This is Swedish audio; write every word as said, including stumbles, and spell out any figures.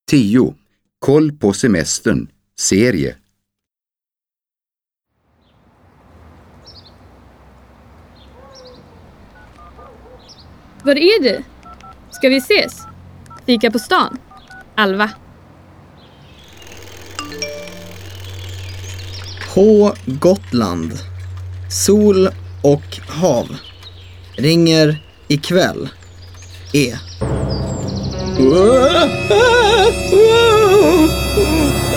tio. Koll på semestern. Serie. Var är du? Ska vi ses? Fika på stan? Alva. På Gotland. Sol och hav. Ringer ikväll. E.